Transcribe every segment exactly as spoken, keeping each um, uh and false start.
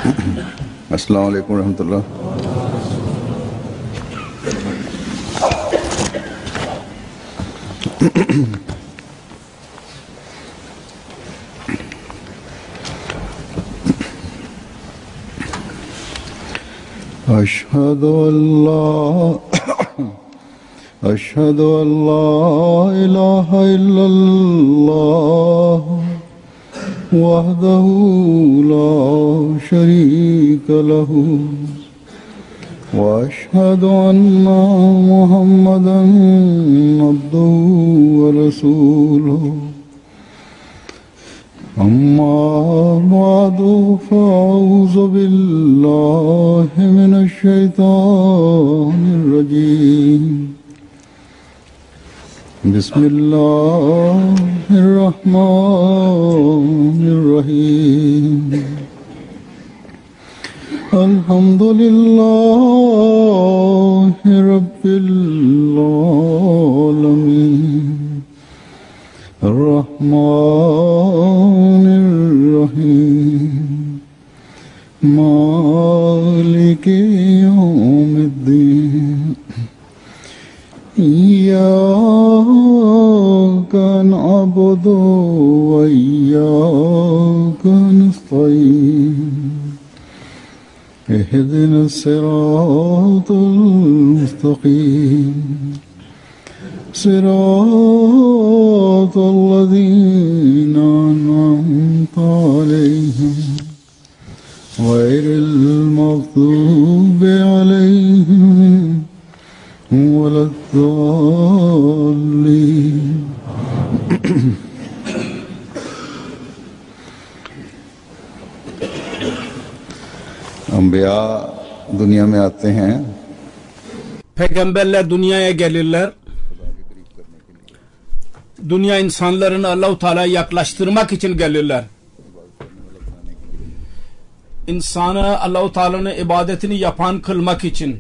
अस्सलाम वालेकुम रहमतुल्लाह। अशहदु अल्ला अशहदु अल्ला इलाहा इल्लल्लाह वहदहु ला शरीक लहु व अशहदु अन्ना मुहम्मदन अब्दुहु व रसूलुहु अम्मा बादु फ़अऊज़ु बिल्लाहि मिनश शैतानिर रजीम बिस्मिल्लाहिर रहमानिर रहीम अल्हम्दुलिल्लाहि रब्बिल आलमीन अर्रहमानिर रहीम मालिकि यौमिद्दीन इय्याका नअबुदु व इय्याका नस्तईन इहदिनस सिरातल मुस्तक़ीम सिरातल लज़ीना अनअमता अलैहिम गैरिल मग़ज़ूबि अलैहिम वलद्दाल्लीन। अंबिया दुनिया में आते हैं, Peygamberler dünyaya gelirler. Dünya insanlarını Allah-u Teala'ya yaklaştırmak için gelirler. İnsanı Allah-u Teala'nın ibadetini yapan kılmak için.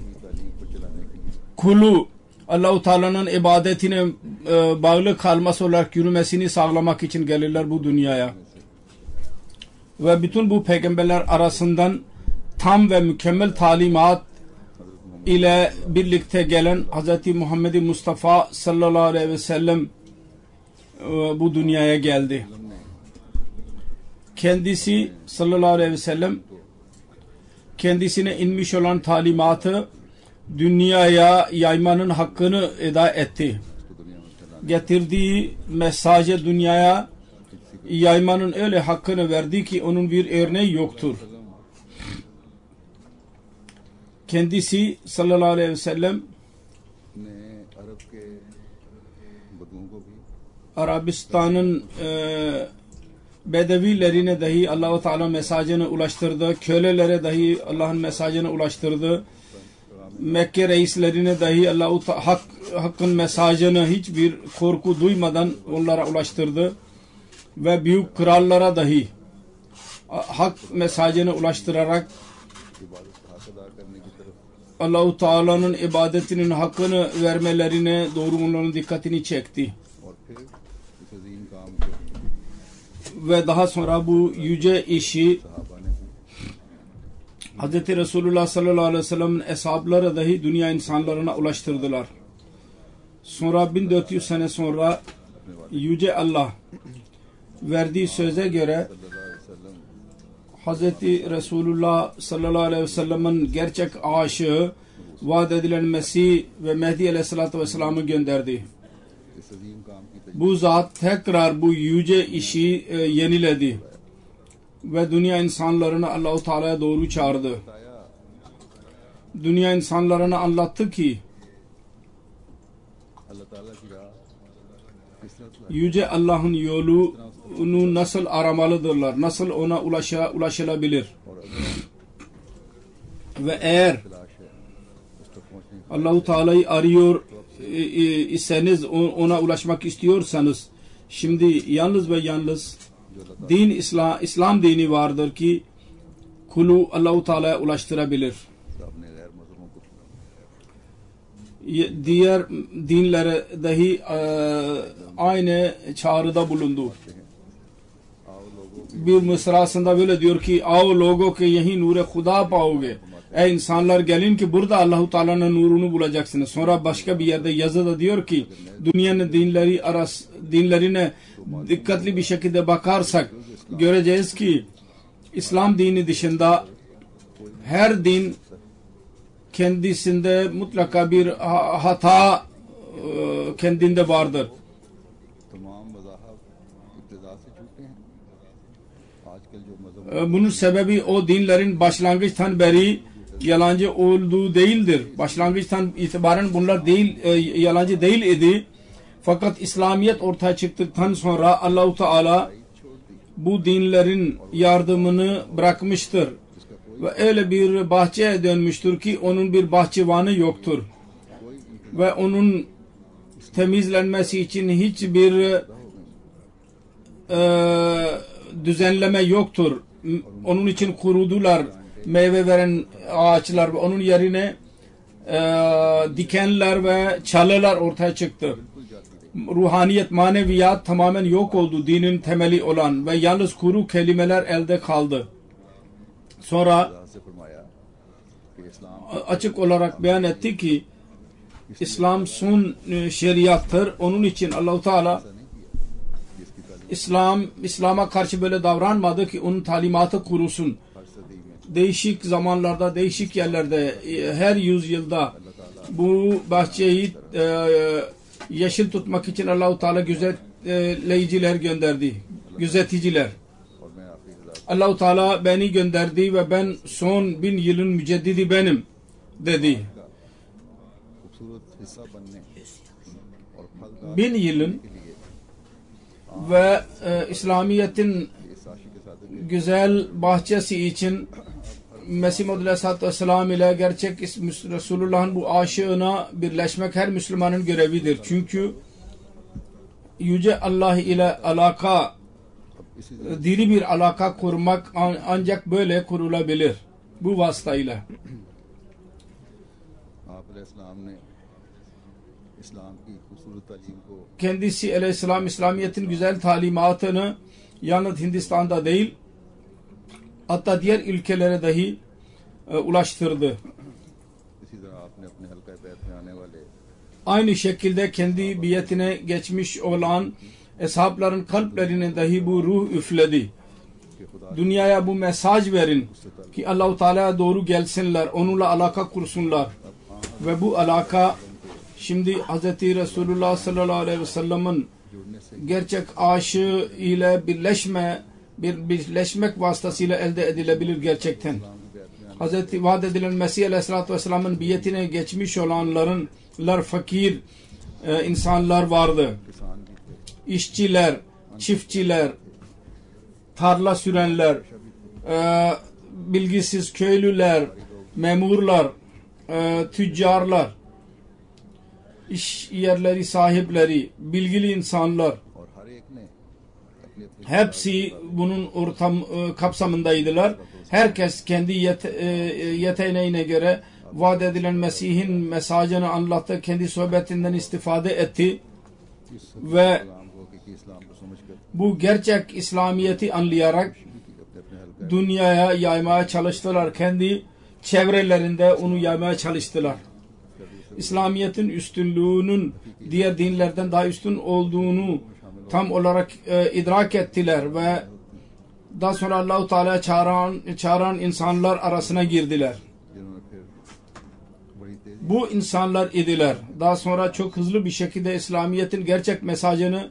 Kulu Allah-u Teala'nın ibadetine e, bağlı kalması olarak yürümesini sağlamak için gelirler bu dünyaya. Ve bütün bu peygamberler arasından tam ve mükemmel talimat ile birlikte gelen Hz. Muhammed Mustafa sallallahu aleyhi ve sellem bu dünyaya geldi. Kendisi sallallahu aleyhi ve sellem kendisine inmiş olan talimatı dünyaya yaymanın hakkını eda etti. Getirdiği mesajı dünyaya yaymanın öyle hakkını verdi ki onun bir örneği yoktur. Kendisi sallallahu aleyhi ve sellem Arabistan'ın e, Bedevilerine dahi Allah-u Teala mesajını ulaştırdı. Kölelere dahi Allah'ın mesajını ulaştırdı. Mekke reislerine dahi Allah-u Hak, Hakk'ın mesajını hiçbir korku duymadan onlara ulaştırdı. Ve büyük krallara dahi Hak mesajını ulaştırarak Allah-u Teala'nın ibadetinin hakkını vermelerine doğru onların dikkatini çekti. Ve daha sonra bu yüce işi Hz. Resulullah sallallahu aleyhi ve sellem'in eshabları dahi dünya insanlarına ulaştırdılar. Sonra bin dört yüz sene sonra yüce Allah verdiği söze göre Hz. Resulullah sallallahu aleyhi ve sellem'in gerçek aşığı vaat edilen Mesih ve Mehdi aleyhissalatü vesselam'ı gönderdi. Bu zat tekrar bu yüce işi e, yeniledi ve dünya insanlarını Allah-u Teala'ya doğru çağırdı. Dünya insanlarına anlattı ki yüce Allah'ın yolunu nasıl aramalıdırlar, nasıl ona ulaşa, ulaşılabilir. Ve eğer Allah-u Teala'yı arıyor iseniz, ona ulaşmak istiyorsanız, şimdi yalnız ve yalnız din İslam, İslam dini vardır ki kulu Allah-u Teala'ya ulaştırabilir. Diğer dinlere dahi e, aynı çağrıda bulundu. bir mısrasında böyle diyor ki आओ लोगों के यही नूर खुदा पाओगे. Ey insanlar gelin ki burada Allahu Teala'nın nurunu bulacaksınız. Sonra başka bir yerde yazıda diyor ki dünyanın dinleri arası dinlerine dikkatli bir şekilde bakarsak göreceğiz ki İslam dini dışında her din kendisinde mutlaka bir hata kendinde vardır. Bunun sebebi o dinlerin başlangıçtan beri yalancı olduğu değildir. Başlangıçtan itibaren bunlar değil, yalancı değil idi. Fakat İslamiyet ortaya çıktıktan sonra Allah-u Teala bu dinlerin yardımını bırakmıştır. Ve öyle bir bahçeye dönmüştür ki onun bir bahçıvanı yoktur. Ve onun temizlenmesi için hiçbir e, düzenleme yoktur. Onun için kurudular meyve veren ağaçlar ve onun yerine e, dikenler ve çalılar ortaya çıktı. Ruhaniyet, maneviyat tamamen yok oldu, dinin temeli olan ve yalnız kuru kelimeler elde kaldı. Sonra açık olarak beyan etti ki İslam son şeriattır. Onun için Allah-u Teala İslam, İslam'a karşı böyle davranmadı ki onun talimatı kurusun. Değişik zamanlarda, değişik yerlerde, her yüzyılda bu bahçeyi e, yeşil tutmak için Allah-u Teala gözetleyiciler gönderdi. Gözeticiler. Allah-u Teala beni gönderdi ve ben son bin yılın müceddidi benim dedi. Bin yılın ve e, İslamiyet'in güzel bahçesi için Mesih Muhammed Aleyhisselatü Vesselam ile gerçek Resulullah'ın bu aşığına birleşmek her Müslümanın görevidir. Çünkü Yüce Allah ile alaka, diri bir alaka kurmak ancak böyle kurulabilir. Bu vasıtayla. Kendisi Aleyhisselam İslamiyet'in güzel talimatını yalnız Hindistan'da değil, hatta diğer ülkelere dahi e, ulaştırdı. Aynı şekilde kendi biyetine geçmiş olan eshabların kalplerine dahi bu ruh üfledi. Dünyaya bu mesaj verin ki Allah-u Teala'ya doğru gelsinler, onunla alaka kursunlar. Ve bu alaka şimdi Hz. Resulullah sallallahu aleyhi ve sellem'in gerçek aşığı ile birleşme, bir birleşmek vasıtasıyla elde edilebilir gerçekten. Hz. vaat edilen Mesih Aleyhisselatü Vesselam'ın biyetine geçmiş olanların fakir e, insanlar vardı. İşçiler, çiftçiler, tarla sürenler, e, bilgisiz köylüler, memurlar, e, tüccarlar, iş yerleri sahipleri, bilgili insanlar, hepsi bunun ortam e, kapsamındaydılar. Herkes kendi yete, e, yeteneğine göre vaat edilen Mesih'in mesajını anlattı, kendi sohbetinden istifade etti ve bu gerçek İslamiyet'i anlayarak dünyaya yaymaya çalıştılar. Kendi çevrelerinde onu yaymaya çalıştılar. İslamiyet'in üstünlüğünün diğer dinlerden daha üstün olduğunu tam olarak e, idrak ettiler ve daha sonra Allah-u Teala'ya çağıran, çağıran insanlar arasına girdiler. Bu insanlar idiler. Daha sonra çok hızlı bir şekilde İslamiyet'in gerçek mesajını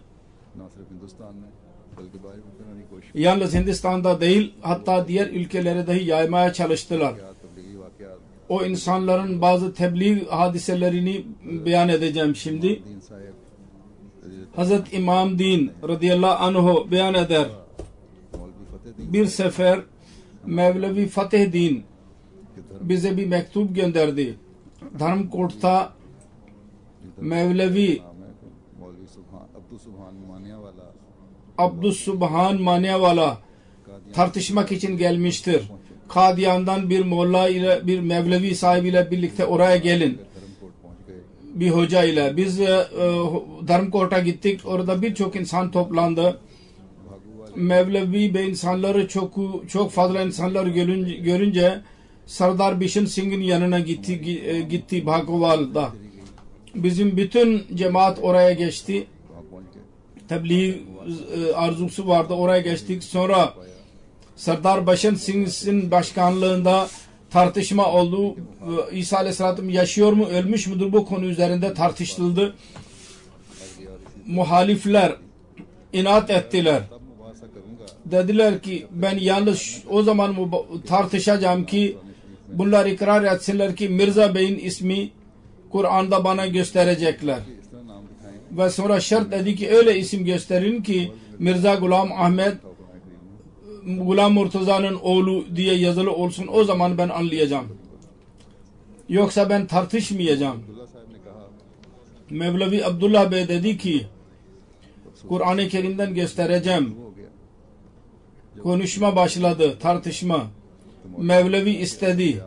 yalnız Hindistan'da değil, hatta diğer ülkelere dahi yaymaya çalıştılar. O insanların bazı tebliğ hadiselerini beyan edeceğim şimdi. Hazret İmam Din radıyallahu anhu beyan eder. Bir sefer Mevlevi Fatih Din bize bir mektup gönderdi. Dharmkot'ta Mevlevi Abdüssubhan Maniyavala tartışmak için gelmiştir. Kadiyan'dan bir molla ile bir Mevlevi sahibiyle birlikte oraya gelin. Bir hoca ile. Biz e, Dharmkot'a gittik. Orada birçok insan toplandı. Mevlevi Bey insanları çok çok fazla insanlar görünce, görünce Sardar Bishan Singh'in yanına gitti gitti Bhagoval'da. Bizim bütün cemaat oraya geçti. Tebliğ arzusu vardı, oraya geçtik. Sonra Sardar Bishan Singh'in başkanlığında tartışma oldu. İsa Aleyhisselam yaşıyor mu, ölmüş müdür, bu konu üzerinde tartışıldı. Muhalifler inat ettiler. Dediler ki ben yalnız o zaman tartışacağım ki bunlar ikrar etsinler ki Mirza Bey'in ismi Kur'an'da bana gösterecekler. Ve sonra şart dedi ki öyle isim gösterin ki Mirza Gulam Ahmet Gulam Murtaza'nın oğlu diye yazılı olsun, o zaman ben anlayacağım. Yoksa ben tartışmayacağım. Mevlevi Abdullah Bey dedi ki Kur'an-ı Kerim'den göstereceğim. Konuşma başladı, tartışma. Mevlevi istedi.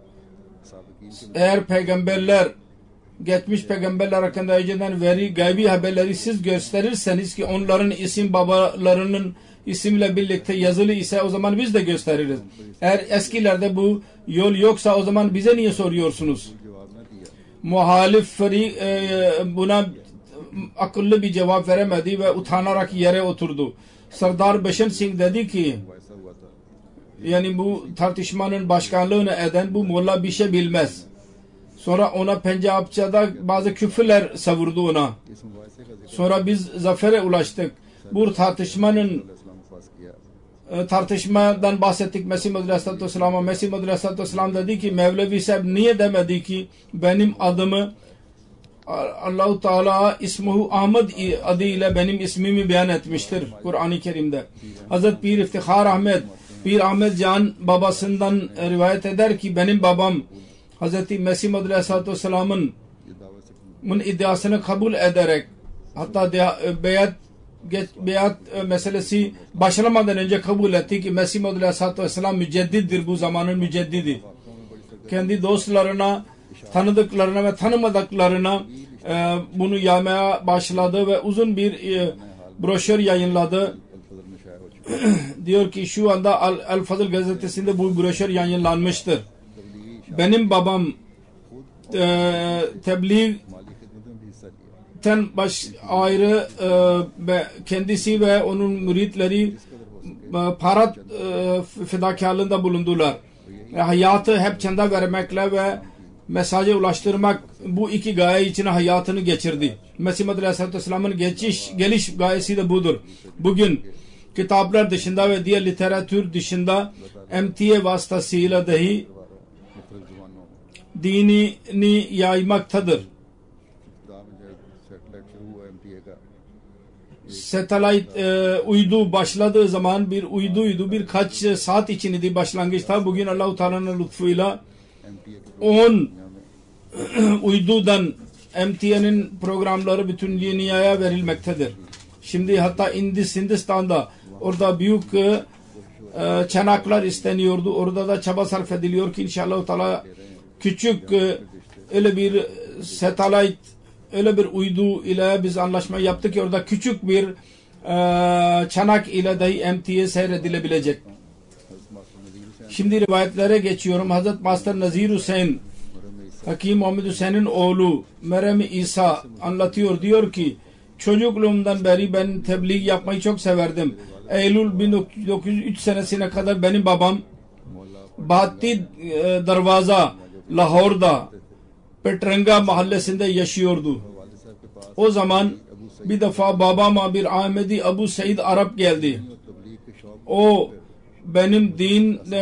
Eğer peygamberler, geçmiş peygamberler hakkında önceden veri, gaybi haberleri siz gösterirseniz ki onların isim babalarının isimle birlikte yazılı ise o zaman biz de gösteririz. Eğer eskilerde bu yol yoksa o zaman bize niye soruyorsunuz? Muhalif e, buna akıllı bir cevap veremedi ve utanarak yere oturdu. Sardar Bishan Singh dedi ki yani bu tartışmanın başkanlığını eden bu molla bir şey bilmez. Sonra ona Pencapça'da bazı küfürler savurdu ona. Sonra biz zafere ulaştık. Bu tartışmanın tartışmadan bahsettik Mesih Muhammed Aleyhisselatü Vesselam'a. Mesih Muhammed Aleyhisselatü Vesselam dedi ki Mevlevi Sahib niye demedi ki benim adımı Allah-u Teala ismuhu Ahmet adıyla benim ismimi beyan etmiştir Kur'an-ı Kerim'de. Hazreti Pir İftihar Ahmet Pir Ahmet Can babasından rivayet eder ki benim babam Hazreti Mesih Muhammed Aleyhisselatü Vesselam'ın iddiasını kabul ederek hatta beyat beyat meselesi başlamadan önce kabul etti ki Mesih Muhammed Aleyhisselatü Vesselam müceddittir, bu zamanın müceddidi. Kendi dostlarına, tanıdıklarına ve tanımadıklarına e, bunu yaymaya başladı ve uzun bir e, broşür yayınladı. Diyor ki şu anda Al Fazıl gazetesinde bu broşür yayınlanmıştır. Benim babam e, tebliğten baş ayrı e, kendisi ve onun müritleri e, para e, fedakarlığında bulundular. E, hayatı hep çanda vermekle ve mesajı ulaştırmak, bu iki gaye için hayatını geçirdi. Mesih Muhammed Aleyhisselatü Vesselam'ın geçiş, geliş gayesi de budur. Bugün kitaplar dışında ve diğer literatür dışında M T A vasıtasıyla dahi dinini yaymaktadır. Satellite e, uydu başladığı zaman bir uyduydu, birkaç saat içindi başlangıçta. Bugün Allah-u Teala'nın lütfuyla on uydudan M T A'nın programları bütün dünyaya verilmektedir. Şimdi hatta Indis, Hindistan'da orada büyük e, çanaklar isteniyordu. Orada da çaba sarf ediliyor ki inşallah Teala küçük e, öyle bir satellite, öyle bir uydu ile biz anlaşma yaptık ki orada küçük bir e, çanak ile dahi M T A seyredilebilecek. Şimdi rivayetlere geçiyorum. Hazret Master Nazir Hüseyin Hakim Muhammed Hüseyin'in oğlu Merem İsa anlatıyor, diyor ki çocukluğumdan beri ben tebliğ yapmayı çok severdim. Eylül bin dokuz yüz üç senesine kadar benim babam Bahati e, Darvaza Lahor'da Petranga mahallesinde yaşıyordu. O zaman bir defa babama bir Ahmedi Abu Said Arap geldi. O benim din e,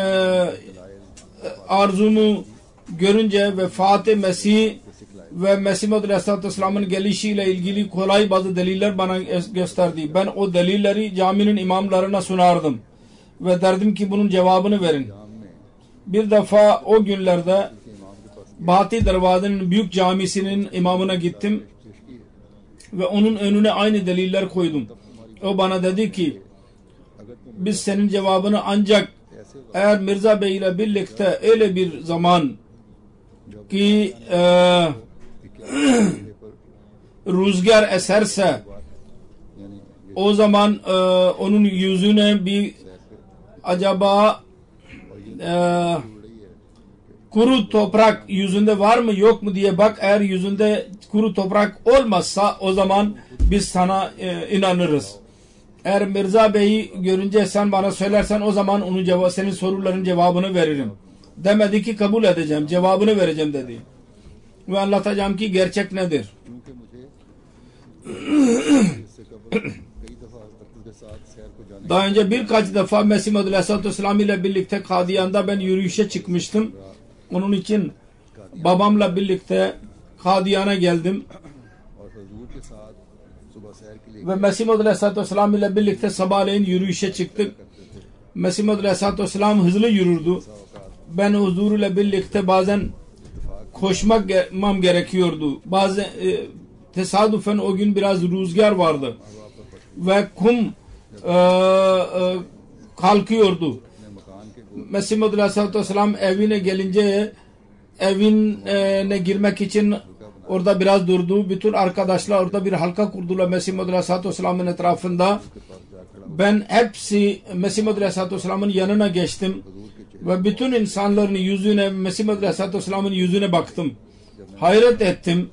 arzumu görünce ve Fatih Mesih ve Mesih Muhammed Aleyhisselatü Vesselam'ın gelişiyle ilgili kolay bazı deliller bana gösterdi. Ben o delilleri caminin imamlarına sunardım ve derdim ki bunun cevabını verin. Bir defa o günlerde Bahati Darvaza'nın büyük camisinin imamına gittim ve onun önüne aynı deliller koydum. O bana dedi ki biz senin cevabını ancak eğer Mirza Bey ile birlikte öyle bir zaman ki e, rüzgar eserse O zaman e, onun yüzüne bir acaba e, kuru toprak yüzünde var mı yok mu diye bak. Eğer yüzünde kuru toprak olmazsa o zaman biz sana e, inanırız. Eğer Mirza Bey'i görünce sen bana söylersen o zaman onun cevabı, senin soruların cevabını veririm. Demedi ki kabul edeceğim, cevabını vereceğim dedi. Ve anlatacağım ki gerçek nedir. Daha önce birkaç defa Mesih Maud Aleyhisselatü Vesselam ile birlikte Kadiyan'da ben yürüyüşe çıkmıştım. Onun için babamla birlikte Kadiyan'a geldim. Ve Mesih Maud Aleyhisselatü Vesselam ile birlikte sabahleyin yürüyüşe çıktık. Mesih Maud Aleyhisselatü Vesselam hızlı yürürdü. Ben huzuruyla birlikte bazen koşmak gerekiyordu. Bazen e, tesadüfen o gün biraz rüzgar vardı. Ve kum e, e, kalkıyordu. Mesih Maud Aleyhisselatü Vesselam evine gelince evine girmek için orada biraz durdu. Bütün arkadaşlar orada bir halka kurdular Mesih Maud Aleyhisselatü Vesselam'ın etrafında. Ben hepsi Mesih Maud Aleyhisselatü Vesselam'ın yanına geçtim. Ve bütün insanların yüzüne, Mesih Maud Aleyhisselatü Vesselam'ın yüzüne baktım. Hayret ettim.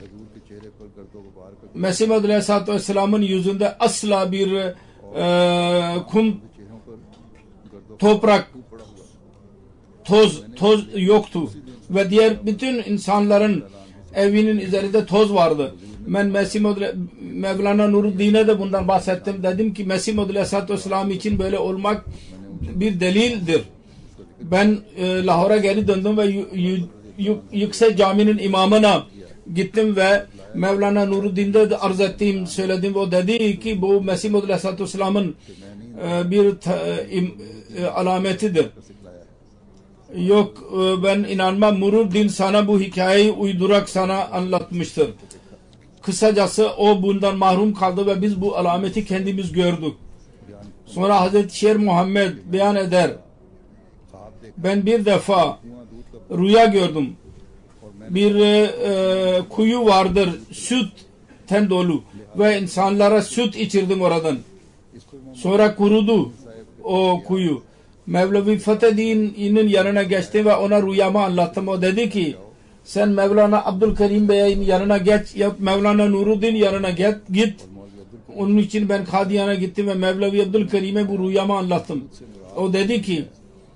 Mesih Maud Aleyhisselatü Vesselam'ın yüzünde asla bir e, kum, toprak, toz, toz yoktu. Ve diğer bütün insanların evinin üzerinde toz vardı. Ben Mesih Maud Mevlana Nuruddin'e de bundan bahsettim. Dedim ki Mesih Maud Aleyhisselatü Vesselam için böyle olmak bir delildir. Ben e, Lahor'a geri döndüm ve Yüksek Cami'nin imamına gittim ve Mevlana Nuruddin'de de arz ettiğim söyledim. O dedi ki bu Mesih Maud Aleyhisselatü Vesselam'ın e, bir ta, im, e, alametidir. Yok e, ben inanmam. Nuruddin sana bu hikayeyi uydurak sana anlatmıştır. Kısacası o bundan mahrum kaldı ve biz bu alameti kendimiz gördük. Sonra Hazreti Şer Muhammed beyan eder. Ben bir defa rüya gördüm. Bir e, kuyu vardır sütten dolu ve insanlara süt içirdim oradan. Sonra kurudu o kuyu. Mevlevi Fetheddin'in yanına geçti ve ona rüyamı anlattım. O dedi ki sen Mevlana Abdülkerim Bey'in yanına geç ya Mevlana Nuruddin yanına git, git. Onun için ben Kadiyan'a gittim ve Mevlevi Abdülkerim'e bu rüyamı anlattım. O dedi ki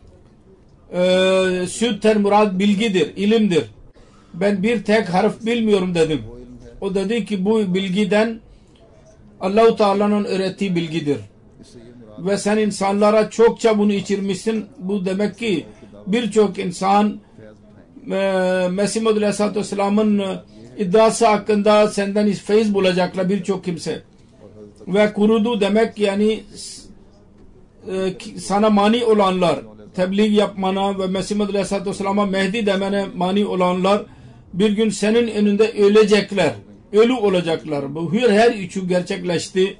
e, sütten murad bilgidir, ilimdir. Ben bir tek harf bilmiyorum dedim. O dedi ki bu bilgiden Allah-u Teala'nın öğrettiği bilgidir. Ve sen insanlara çokça bunu içirmişsin. Bu demek ki birçok insan e, Mesih Maud Aleyhisselatü Vesselam'ın iddiası hakkında senden feyiz bulacaklar birçok kimse. Ve kurudu demek yani e, sana mani olanlar, tebliğ yapmana ve Mesih Maud Aleyhisselatü Vesselam'a Mehdi demene mani olanlar bir gün senin önünde ölecekler. Ölü olacaklar. Bu her üçü gerçekleşti.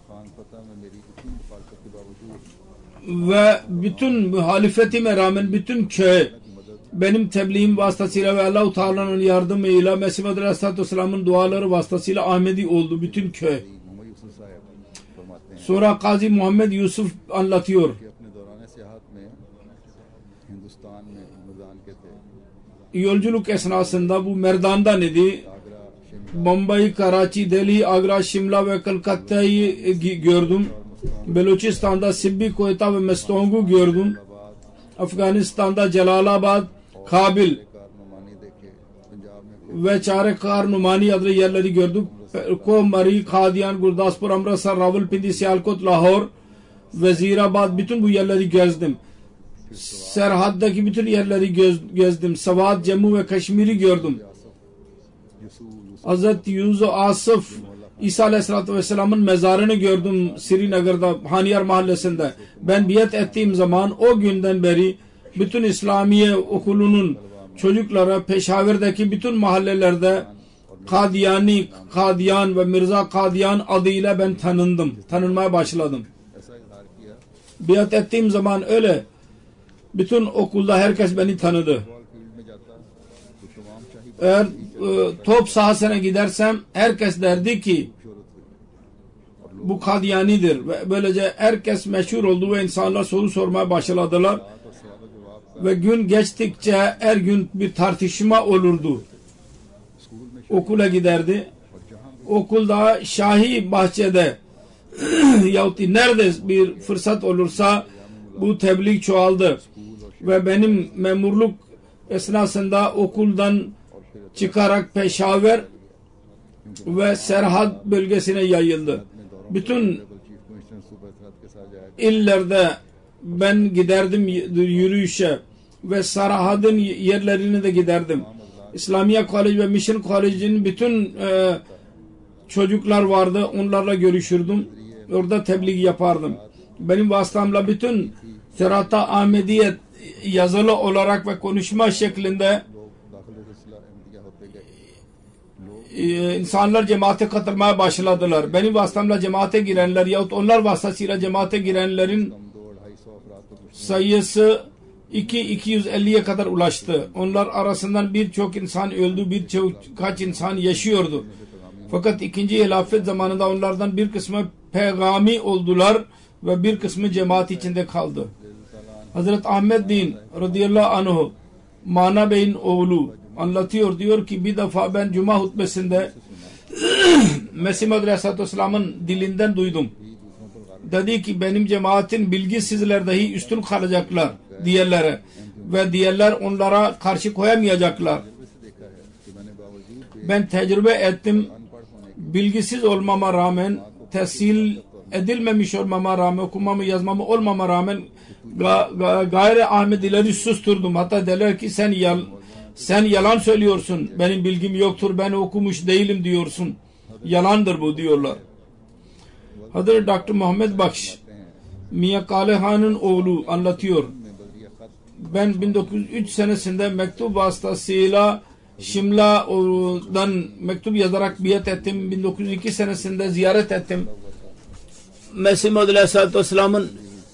Ve bütün muhalefetime rağmen bütün köy benim tebliğim vasıtasıyla ve Allah-u Teala'nın yardımıyla Mesih Maud Aleyhisselatü Vesselam'ın duaları vasıtasıyla Ahmedi oldu bütün köy. Sonra Kazi Muhammed Yusuf anlatıyor. Yolculuk esnasında bu Merdan'dan idi. Bombay, Karachi, Delhi, Agra, Şimla ve Kalkatta'yı gördüm. Beluçistan'da Sibbi, Koyta ve Mestong'u gördüm. Afganistan'da Celalabad, Kabil ve Çarekar Numani adlı yerleri gördük. Komari, Kadiyan, Gurdaspur, Amritsar, Rawalpindi, Sialkot, Lahore, Vezirabad bütün bu yerleri gezdim. Serhaddaki bütün yerleri göz, gezdim. Savad, Cemmu ve Kaşmir'i gördüm. Hazreti Yunus Asif İsa Aleyhisselatü Vesselam'ın mezarını gördüm Srinagar'da, Haniyar mahallesinde. Ben biat ettiğim zaman o günden beri bütün İslamiye okulunun çocuklara Peşaver'deki bütün mahallelerde Kadiyani, Kadiyan ve Mirza Kadiyan adıyla ben tanındım. Tanınmaya başladım. Biat ettiğim zaman öyle. Bütün okulda herkes beni tanıdı. Eğer e, top sahasına gidersem herkes derdi ki bu Kadiyanidir. Ve böylece herkes meşhur oldu ve insanlar soru sormaya başladılar. Ve gün geçtikçe her gün bir tartışma olurdu. Okula giderdi. Okulda Şahi Bahçe'de yahut nerede bir fırsat olursa bu tebliğ çoğaldı. Ve benim memurluk esnasında okuldan çıkarak Peşaver ve Serhat bölgesine yayıldı. Bütün illerde ben giderdim yürüyüşe ve Serhat'ın yerlerine de giderdim. İslamiye College ve Mission College'in bütün e, çocuklar vardı. Onlarla görüşürdüm. Orada tebliğ yapardım. Benim vasıtamla bütün Serhat'a Ahmediyet yazılı olarak ve konuşma şeklinde e, insanlar cemaate katılmaya başladılar. Benim vasıtamla cemaate girenler yahut onlar vasıtasıyla cemaate girenlerin sayısı iki bin iki yüz elliye kadar ulaştı. Onlar arasından birçok insan öldü, birçok kaç insan yaşıyordu. Fakat ikinci hilafet zamanında onlardan bir kısmı peygami oldular ve bir kısmı cemaat içinde kaldı. Hazreti Ahmet Din radıyallahu anh Mana Bey'in oğlu anlatıyor, diyor ki bir defa ben Cuma hutbesinde Mesih Maud Aleyhisselatü Vesselam'ın dilinden duydum. Dedi ki benim cemaatin bilgisizler dahi üstün kalacaklar diğerlere ve diğerler onlara karşı koyamayacaklar. Ben tecrübe ettim, bilgisiz olmama rağmen, tehsil edilmemiş olmama rağmen, okumamı yazmamı olmama rağmen ga, ga, gayri Ahmedileri susturdum. Hatta derler ki sen yal, sen yalan söylüyorsun, benim bilgim yoktur, ben okumuş değilim diyorsun. Yalandır bu diyorlar. Hazreti Doktor Muhammed Bakş Miya Kale Han'ın oğlu anlatıyor. Ben bin dokuz yüz üç senesinde mektup vasıtasıyla Şimla'dan mektup yazarak biat ettim. bin dokuz yüz iki senesinde ziyaret ettim. Mesih Maud Aleyhisselatü Vesselam'ın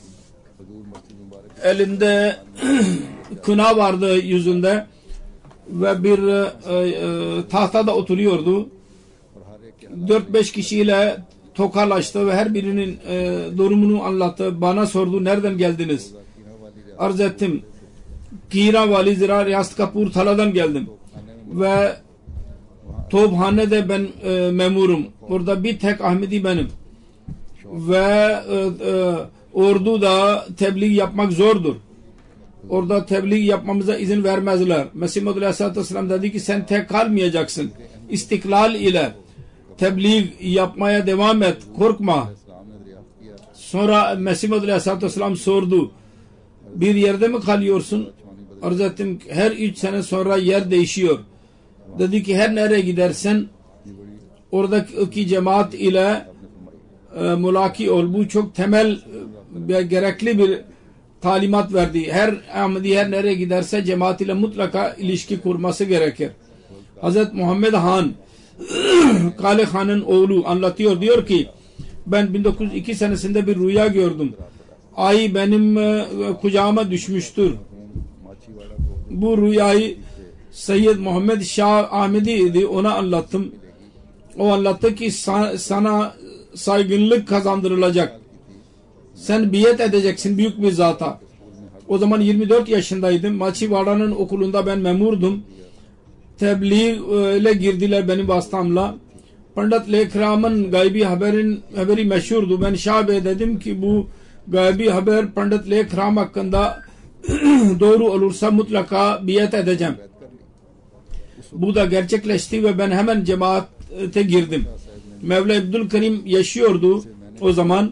elinde kına vardı yüzünde ve bir e, e, tahtada oturuyordu. Dört beş kişiyle tokalaştı ve her birinin e, durumunu anlattı. Bana sordu, nereden geldiniz? Arz ettim. Kira Vali Zira Riyast Kapur Thala'dan geldim. Ve Tophane'de ben e, memurum. Burada bir tek Ahmedi benim. Ve e, e, orduda tebliğ yapmak zordur. Orada tebliğ yapmamıza izin vermezler. Mesih Maud Aleyhisselatü Vesselam dedi ki sen tek kalmayacaksın. İstiklal ile tebliğ yapmaya devam et. Korkma. Sonra Mesih Maud Aleyhisselatü Vesselam sordu. Bir yerde mi kalıyorsun? Arz ettim. Her üç sene sonra yer değişiyor. Dedi ki her nereye gidersen oradaki cemaat ile e, mulaki ol. Bu çok temel ve gerekli bir talimat verdi. Her Ahmedi her nereye giderse cemaat ile mutlaka ilişki kurması gerekir. Hazreti Muhammed Han Kale Han'ın oğlu anlatıyor, diyor ki ben bin dokuz yüz iki senesinde bir rüya gördüm. Ay benim e, kucağıma düşmüştür. Bu rüyayı Seyyid Muhammed Şah Ahmedi idi, ona anlattım. O anlattı ki sana saygınlık kazandırılacak. Sen biat edeceksin büyük bir zata. O zaman yirmi dört yaşındaydım. Maçivara'nın okulunda ben memurdum. Tebliğ ile girdiler benim vasıtamla. Pandit Lekram'ın gaybi haberin haberi meşhurdu. Ben Şah Bey dedim ki bu gaybi haber Pandit Lekram hakkında doğru olursa mutlaka biat edeceğim. Bu da gerçekleşti ve ben hemen cemaate girdim. Mevla Abdülkerim yaşıyordu o zaman.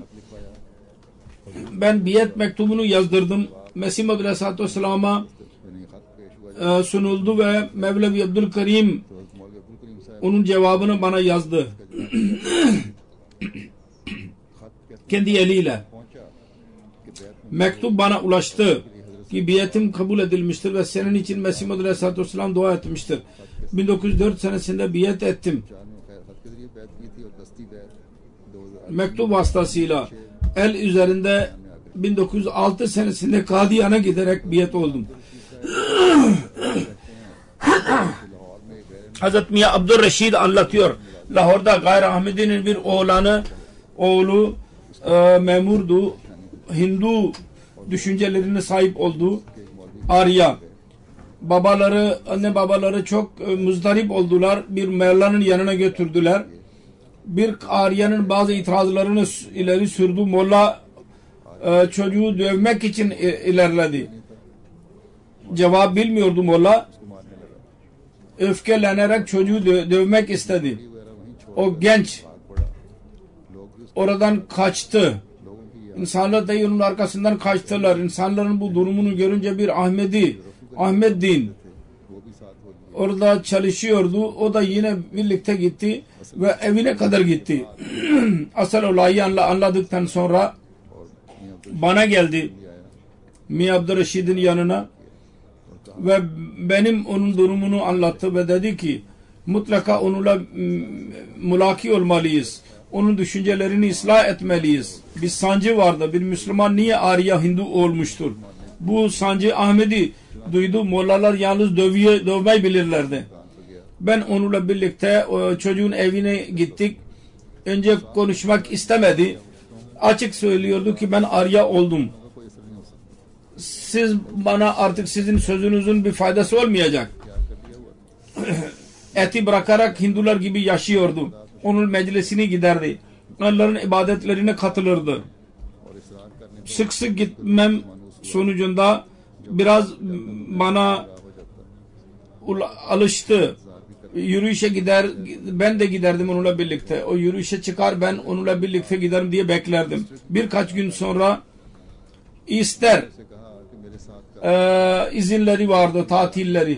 Ben biat mektubunu yazdırdım. Mesih Maud Aleyhisselatü Vesselam'a e, sunuldu ve Mevlevi Abdülkerim onun cevabını bana yazdı. Kendi eliyle. Mektup bana ulaştı ki biatim kabul edilmiştir ve senin için Mesih Maud Aleyhisselatü Vesselam dua etmiştir. bin dokuz yüz dört senesinde biat ettim. Mektup vasıtasıyla el üzerinde bin dokuz yüz altı senesinde Kadiyan'a giderek biat oldum. Hazreti Miya Abdurreşid anlatıyor. Lahor'da Gayri Ahmedi'nin bir oğlanı oğlu e, memurdu. Hindu düşüncelerine sahip oldu. Arya. Babaları, anne babaları çok e, muzdarip oldular. Bir Mevla'nın yanına götürdüler. Bir Arya'nın bazı itirazlarını ileri sürdü. Molla e, çocuğu dövmek için e, ilerledi. Cevap bilmiyordu Molla. Öfkelenerek çocuğu dö- dövmek istedi. O genç oradan kaçtı. İnsanlar da onun arkasından kaçtılar. İnsanların bu durumunu görünce bir Ahmedi, Ahmet Din orada çalışıyordu. O da yine birlikte gitti ve evine kadar gitti. Asıl olayı anladıktan sonra bana geldi. Miya Abdurreşid'in yanına ve benim onun durumunu anlattı ve dedi ki mutlaka onunla mülaki olmalıyız. Onun düşüncelerini ıslah etmeliyiz. Bir sancı vardı. Bir Müslüman niye Arya Hindu olmuştur? Bu sancı Ahmedi duydu. Mollalar yalnız dövüye, dövmeyi bilirlerdi. Ben onunla birlikte çocuğun evine gittik. Önce konuşmak istemedi. Açık söylüyordu ki ben Arya oldum. Siz bana artık sizin sözünüzün bir faydası olmayacak. Eti bırakarak Hindular gibi yaşıyordu. Onun meclisini giderdi. Onların ibadetlerine katılırdı. Sık sık gitmem sonucunda biraz bana alıştı. Yürüyüşe gider, ben de giderdim onunla birlikte. O yürüyüşe çıkar, ben onunla birlikte giderim diye beklerdim. Birkaç gün sonra İster e, izinleri vardı, tatilleri.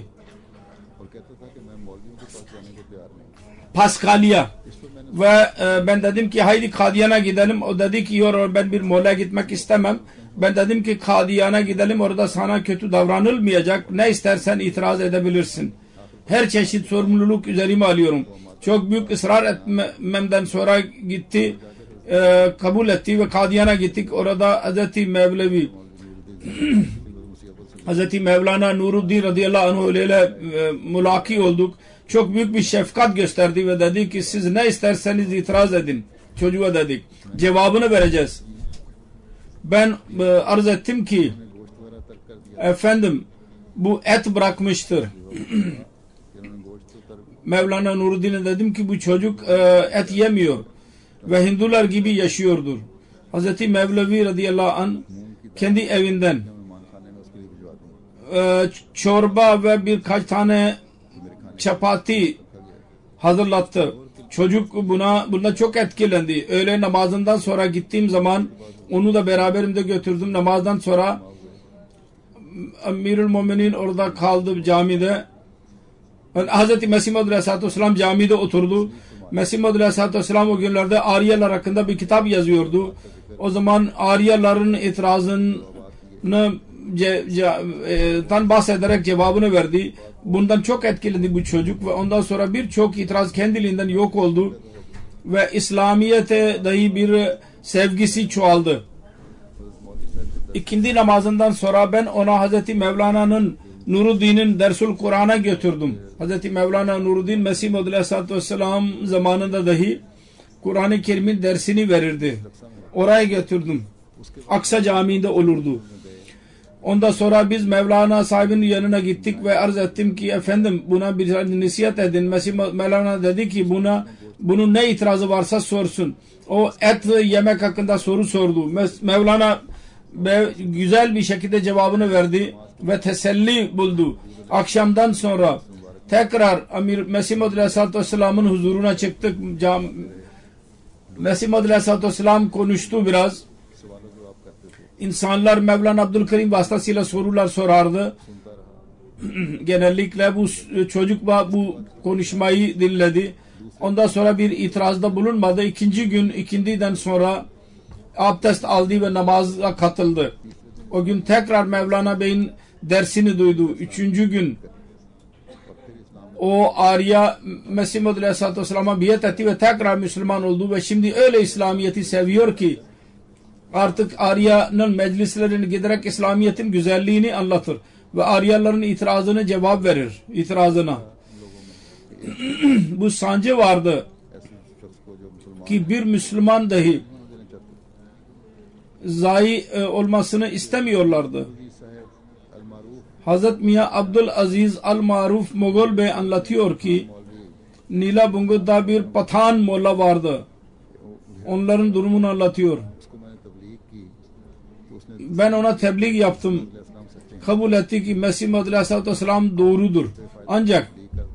Paskalya. Ve e, ben dedim ki haydi Kadiyan'a gidelim. O dedi ki yok ben bir mola gitmek istemem. Ben dedim ki Kadiyan'a gidelim, orada sana kötü davranılmayacak. Ne istersen itiraz edebilirsin. Her çeşit sorumluluk üzerime alıyorum. Çok büyük ısrar etmemden sonra gitti, e, kabul etti ve Kadiyan'a gittik. Orada Hazreti Mevlevi Hazreti Mevlana Nuruddin radıyallahu anh ile e, mülaki olduk. Çok büyük bir şefkat gösterdi ve dedi ki siz ne isterseniz itiraz edin. Çocuğa dedik. Cevabını vereceğiz. Ben e, arz ettim ki efendim bu et bırakmıştır. Mevlana Nuruddin'e dedim ki bu çocuk e, et yemiyor ve Hindular gibi yaşıyordur. Hazreti Mevlevi radıyallahu anh kendi evinden e, çorba ve birkaç tane çapati hazırlattı. Çocuk buna buna çok etkilendi. Öğle namazından sonra gittiğim zaman onu da beraberimde götürdüm. Namazdan sonra Amirul Muminin orada kaldı camide. Hazreti Mesih Maud Aleyhisselatü Vesselam camide oturdu. Mesih Maud Aleyhisselatü Vesselam o günlerde Aryalar hakkında bir kitap yazıyordu. O zaman Aryaların itirazını ce, ce, e, tan bahsederek cevabını verdi. Bundan çok etkilendi bu çocuk ve ondan sonra birçok itiraz kendiliğinden yok oldu ve İslamiyet'e dahi bir sevgisi çoğaldı. İkindi namazından sonra ben ona Hazreti Mevlana'nın Nuruddin'in Dersul Kur'an'a götürdüm. Hazreti Mevlana Nuruddin Mesih Maud Aleyhisselatü Vesselam zamanında dahi Kur'an-ı Kerim'in dersini verirdi. Oraya götürdüm. Aksa Camii'nde olurdu. Ondan sonra biz Mevlana sahibinin yanına gittik ve arz ettim ki efendim buna bir nasihat edin. Mesih Mevlana dedi ki buna bunun ne itirazı varsa sorsun. O et yemek hakkında soru sordu. Mevlana güzel bir şekilde cevabını verdi ve teselli buldu. Akşamdan sonra tekrar Amir Mesih Maud Aleyhisselatü Vesselam'ın huzuruna çıktık. Cam, Mesih Maud Aleyhisselatü Vesselam konuştu biraz. İnsanlar Mevlana Abdülkerim vasıtasıyla sorular sorardı. Genellikle bu çocuk bu konuşmayı dinledi. Ondan sonra bir itirazda bulunmadı. İkinci gün ikindiden sonra abdest aldı ve namaza katıldı. O gün tekrar Mevlana Bey'in dersini duydu. Üçüncü gün o Arya Mesih Maud Aleyhisselatü Vesselam'a biat etti ve tekrar Müslüman oldu ve şimdi öyle İslamiyet'i seviyor ki artık Arya'nın meclislerine giderek İslamiyet'in güzelliğini anlatır ve Aryaların itirazını cevap verir. İtirazına. Bu sancı vardı. ki bir Müslüman dahi zayi e, olmasını istemiyorlardı. Hazret Miyan Abdülaziz Al-Maruf Moğol Bey anlatıyor ki Nilabungut'da bir Pathan molla vardı. Onların durumunu anlatıyor. Ben ona tebliğ yaptım. Kabul etti ki Mesih Muhammed Aleyhisselatü Vesselam doğrudur. Ancak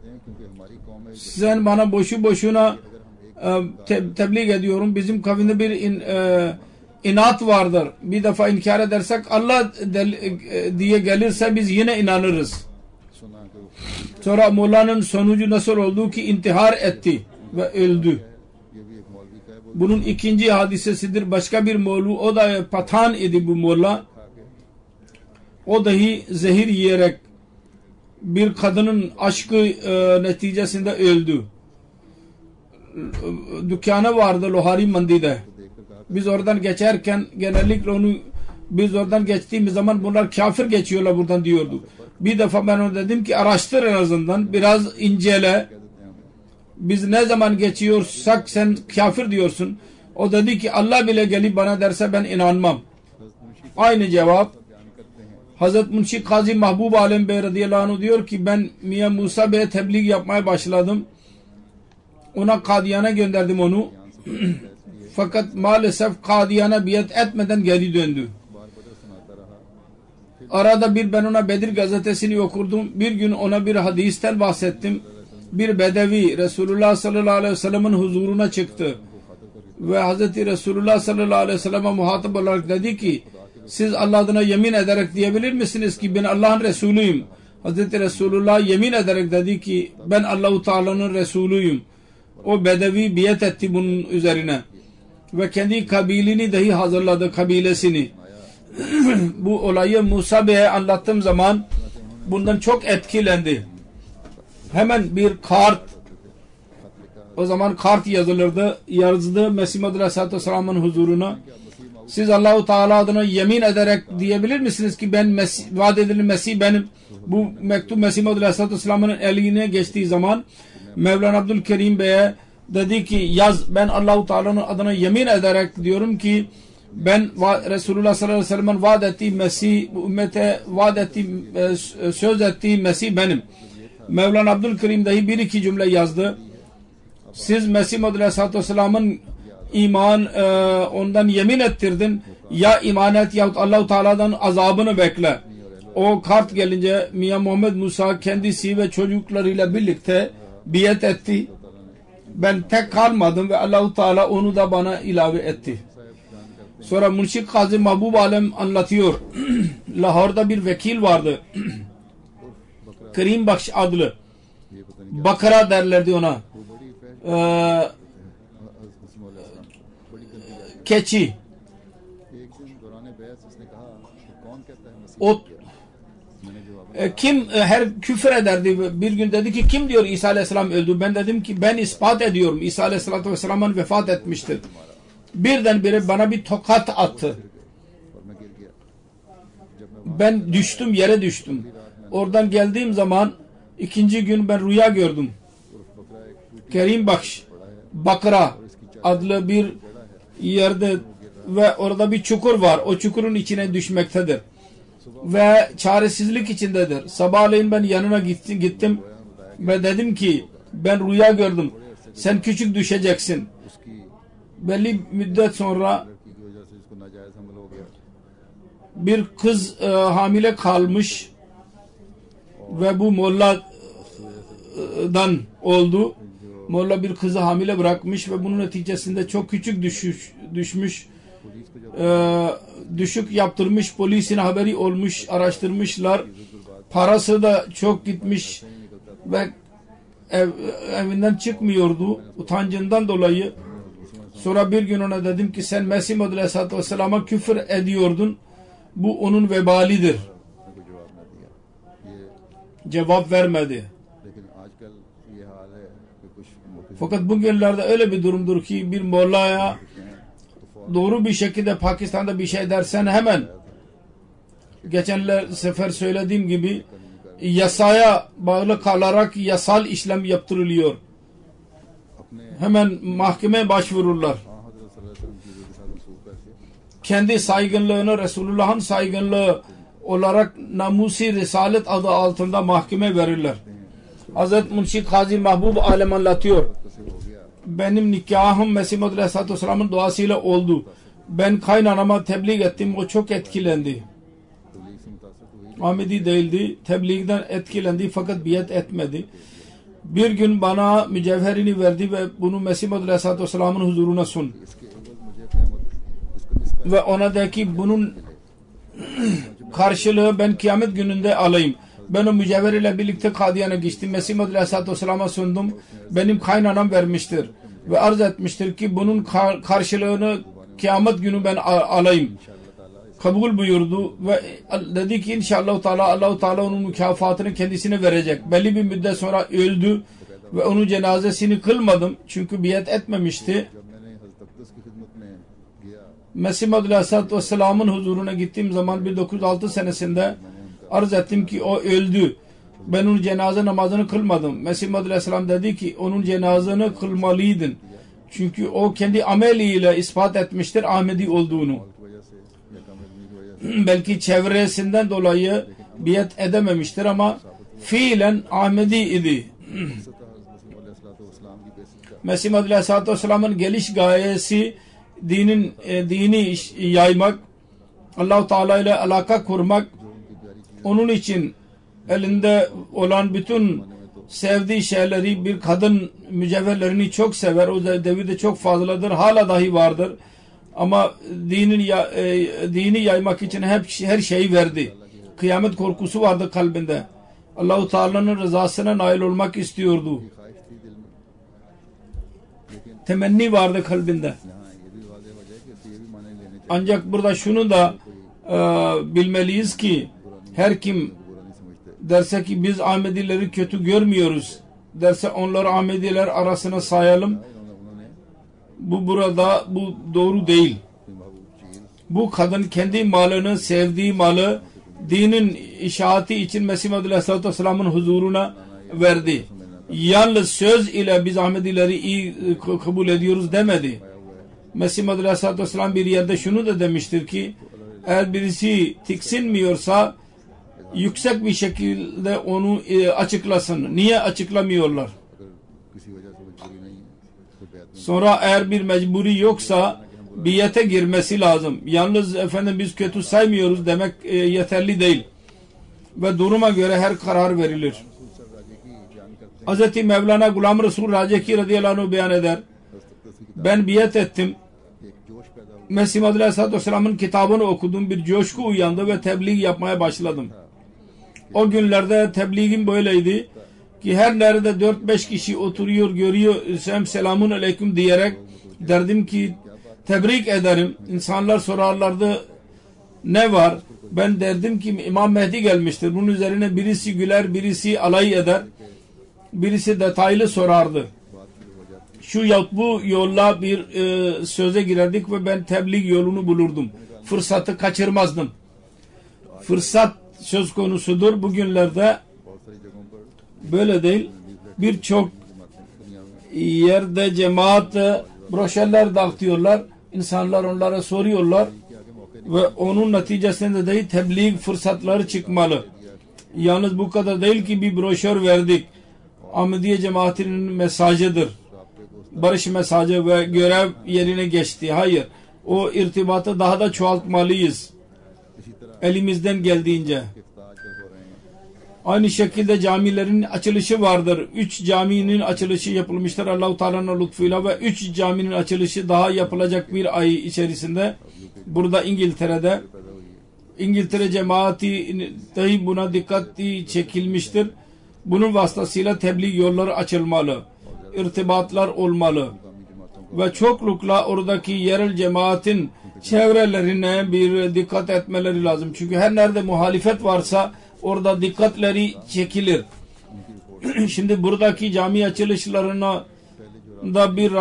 sen bana boşu boşuna e, te, tebliğ ediyorum. Bizim kavimde bir in, e, inat vardır. Bir defa inkar edersek Allah del, e, diye gelirse biz yine inanırız. Sonra Molla'nın sonucu nasıl oldu ki intihar etti ve öldü. Bunun ikinci hadisesidir. Başka bir Molla, o da Pathan idi bu Molla. O dahi zehir yiyerek bir kadının aşkı e, neticesinde öldü. Dükkanı vardı Lohari Mandi'de. Biz oradan geçerken genellikle onu biz oradan geçtiğimiz zaman bunlar kafir geçiyorlar buradan diyordu. Bir defa ben ona dedim ki araştır en azından biraz incele. Biz ne zaman geçiyorsak sen kafir diyorsun. O dedi ki Allah bile gelip bana derse ben inanmam. Aynı cevap Hazret Munşi Kazi Mahbub Alem Bey radıyallahu anh diyor ki ben Miyan Musa Bey'e tebliğ yapmaya başladım. Ona Kadiyan'a gönderdim onu. Fakat maalesef Kadiyan'a biat etmeden geri döndü. Arada bir ben ona Bedir gazetesini okurdum. Bir gün ona bir hadisten bahsettim. Bir bedevi Resulullah sallallahu aleyhi ve sellem'in huzuruna çıktı. Ve Hazreti Resulullah sallallahu aleyhi ve sellem'e muhatap olarak dedi ki siz Allah adına yemin ederek diyebilir misiniz ki ben Allah'ın Resulüyüm? Hazreti Resulullah yemin ederek dedi ki ben Allah-u Teala'nın Resulüyüm. O bedevi biat etti bunun üzerine. Ve kendi kabilini dahi hazırladı, kabilesini. Bu olayı Musa Bey'e anlattığım zaman bundan çok etkilendi. Hemen bir kart, o zaman kart yazılırdı, yazdı Mesih Muhammed Aleyhisselatü Vesselam'ın huzuruna. Siz Allah-u Teala adına yemin ederek diyebilir misiniz ki ben Mesih, vaat edilen Mesih benim? Bu mektup Mesih Muhammed Aleyhisselatü Vesselam'ın eline geçtiği zaman Mevlana Abdülkerim Bey'e dedi ki yaz ben Allah-u Teala'nın adına yemin ederek diyorum ki ben Resulullah sallallahu aleyhi ve sellem'in vaat ettiği Mesih, bu ümmete vaat ettiği, söz ettiği Mesih benim. Mevlana Abdülkerim dahi bir iki cümle yazdı. Siz Mesih Muhammed Aleyhisselatü Vesselam'ın iman e, ondan yemin ettirdin. Ya iman et yahut Allah-u Teala'dan azabını bekle. O kart gelince Miyan Muhammed Musa kendisi ve çocuklarıyla birlikte biat etti. Ben tek kalmadım ve Allah-u Teala onu da bana ilave etti. Sonra Munşi Kazi Mahbub Alem anlatıyor. Lahor'da bir vekil vardı. Kerim Bakş adlı. Bakara derlerdi ona. Ee, keçi. O e, kim e, her küfür ederdi. Bir gün dedi ki kim diyor İsa Aleyhisselam öldü. Ben dedim ki ben ispat ediyorum. İsa Aleyhisselatü Vesselam'ın vefat etmiştir. Birdenbire bana bir tokat attı. Ben düştüm, yere düştüm. Oradan geldiğim zaman ikinci gün ben rüya gördüm. Kerim Bakş Bakra adlı bir yerde ve orada bir çukur var. O çukurun içine düşmektedir. Ve çaresizlik içindedir. Sabahleyin ben yanına gittim, gittim ve dedim ki ben rüya gördüm. Sen küçük düşeceksin. Belli müddet sonra bir kız e, hamile kalmış ve bu molladan oldu. Molla bir kızı hamile bırakmış ve bunun neticesinde çok küçük düşüş, düşmüş e, düşük yaptırmış, polisin haberi olmuş, araştırmışlar, parası da çok gitmiş ve ev, evinden çıkmıyordu utancından dolayı. Sonra bir gün ona dedim ki sen Mesih Muhammed Aleyhisselatü Vesselam'a küfür ediyordun, bu onun vebalidir. Cevap vermedi. Fakat bugünlerde öyle bir durumdur ki bir mollaya doğru bir şekilde Pakistan'da bir şey dersen hemen geçenler sefer söylediğim gibi yasaya bağlı kalarak yasal işlem yaptırılıyor. hemen mahkemeye başvururlar. Kendi saygınlığını Resulullah'ın saygınlığı olarak namusi risalet adı altında mahkeme verirler. Hazreti Munşi Kazi Mahbub Alem anlatıyor. Benim nikahım Mesih Muhammed Aleyhisselatü Vesselam'ın duasıyla oldu. Ben kaynanama tebliğ ettim. O çok etkilendi. Ahmedi değildi. Tebliğden etkilendi fakat biat etmedi. Bir gün bana mücevherini verdi ve bunu Mesih Muhammed Aleyhisselatü Vesselam'ın huzuruna sun. Ve ona de ki bunun karşılığı ben kıyamet gününde alayım. Ben o mücevher ile birlikte Kadiyan'a geçtim. Mesih Muhammed Aleyhisselatü Vesselam'a sundum. Benim kaynanam vermiştir. Ve arz etmiştir ki bunun karşılığını kıyamet günü ben alayım. Kabul buyurdu ve dedi ki inşallah Teala Allah-u Teala onun mükafatını kendisine verecek. Belli bir müddet sonra öldü ve onun cenazesini kılmadım. Çünkü biat etmemişti. Mesih Muhammed Aleyhisselatü Vesselam'ın huzuruna gittiğim zaman bin dokuz yüz altı senesinde arz ettim ki o öldü. Ben onun cenaze namazını kılmadım. Mesih Muhammed Aleyhisselam dedi ki onun cenazını kılmalıydın. Çünkü o kendi ameliyle ispat etmiştir Ahmedi olduğunu. Belki çevresinden dolayı biat edememiştir ama fiilen Ahmedi idi. Mesih Muhammed Aleyhisselatü Vesselam'ın geliş gayesi dinin e, dini yaymak, Allah-u Teala ile alaka kurmak, onun için elinde olan bütün sevdiği şeyleri, bir kadın mücevherlerini çok sever. O devirde çok fazladır. Hala dahi vardır. Ama dinin ya, e, dini yaymak için hep her şeyi verdi. Kıyamet korkusu vardı kalbinde. Allah-u Teala'nın rızasına nail olmak istiyordu. Temenni vardı kalbinde. Ancak burada şunu da e, bilmeliyiz ki her kim derse ki biz Ahmedileri kötü görmüyoruz derse onları Ahmediler arasına sayalım. Bu burada bu doğru değil. Bu kadın kendi malını, sevdiği malı dinin işaati için Mesih Muhammed Aleyhisselatü Vesselam'ın huzuruna verdi. Yalnız söz ile biz Ahmedileri iyi kabul ediyoruz demedi. Mesih Muhammed Aleyhisselatü Vesselam bir yerde şunu da demiştir ki eğer birisi tiksinmiyorsa yüksek bir şekilde onu açıklasın. Niye açıklamıyorlar? Sonra eğer bir mecburi yoksa biyete girmesi lazım. Yalnız efendim biz kötü saymıyoruz demek e, yeterli değil. Ve duruma göre her karar verilir. Hz. Mevlana Gulam Resul Raceki radıyallahu anh beyan eder. Ben biyet ettim. Mesih Muhammed Aleyhisselatü Vesselam'ın kitabını okudum. Bir coşku uyandı ve tebliğ yapmaya başladım. O günlerde tebliğim böyleydi ki her nerede dört beş kişi oturuyor görüyor hem selamun aleyküm diyerek derdim ki tebrik ederim. İnsanlar sorarlardı ne var? Ben derdim ki İmam Mehdi gelmiştir. Bunun üzerine birisi güler, birisi alay eder. Birisi detaylı sorardı. Şu ya bu yolla bir e, söze girerdik ve ben tebliğ yolunu bulurdum. Fırsatı kaçırmazdım. Fırsat söz konusudur. Bugünlerde böyle değil. Birçok yerde cemaat broşürler dağıtıyorlar. İnsanlar onlara soruyorlar ve onun neticesinde de tebliğ fırsatları çıkmalı. Yalnız bu kadar değil ki bir broşür verdik. Ahmediye cemaatinin mesajıdır. Barış mesajı ve görev yerine geçti. Hayır. O irtibatı daha da çoğaltmalıyız. Elimizden geldiğince. Aynı şekilde camilerin açılışı vardır. Üç caminin açılışı yapılmıştır Allah-u Teala'nın lütfuyla ve üç caminin açılışı daha yapılacak bir ay içerisinde. Burada İngiltere'de İngiltere cemaati dahi buna dikkati çekilmiştir. Bunun vasıtasıyla tebliğ yolları açılmalı. İrtibatlar olmalı. Ve çoklukla oradaki yerel cemaatin çevrelerine bir dikkat etmeleri lazım. Çünkü her nerede muhalefet varsa orada dikkatleri çekilir. Şimdi buradaki cami açılışlarına da bir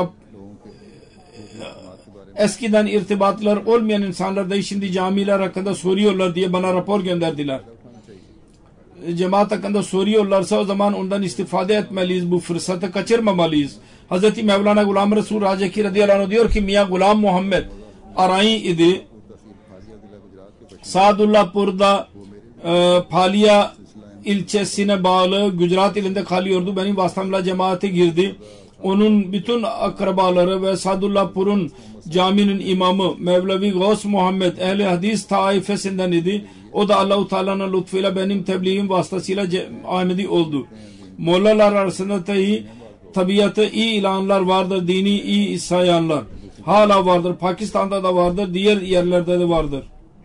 eskiden irtibatlar olmayan insanlar da şimdi camiler hakkında soruyorlar diye bana rapor gönderdiler. cemaat hakkında soruyorlarsa o zaman ondan istifade etmeliyiz. Bu fırsatı kaçırmamalıyız. Hazreti Mevlana Gulam Resul Rajaki radıyallahu anh diyor ki Miyan Gulam Muhammed Arayi idi. Saadullahpur'da e, Paliya ilçesine bağlı Gücrat ilinde kalıyordu. Benim vasıtamla cemaate girdi. Onun bütün akrabaları ve Saadullahpur'un caminin imamı Mevlevi Gavs Muhammed Ehl-i Hadis taifesinden idi. O da Allah-u Teala'nın lütfuyla benim tebliğim vasıtasıyla Ahmedi oldu. Mollalar arasında tabi tabiatı iyi ilanlar vardır, dini iyi sayanlar. Hala vardır. Pakistan'da da vardır, diğer yerlerde de vardır.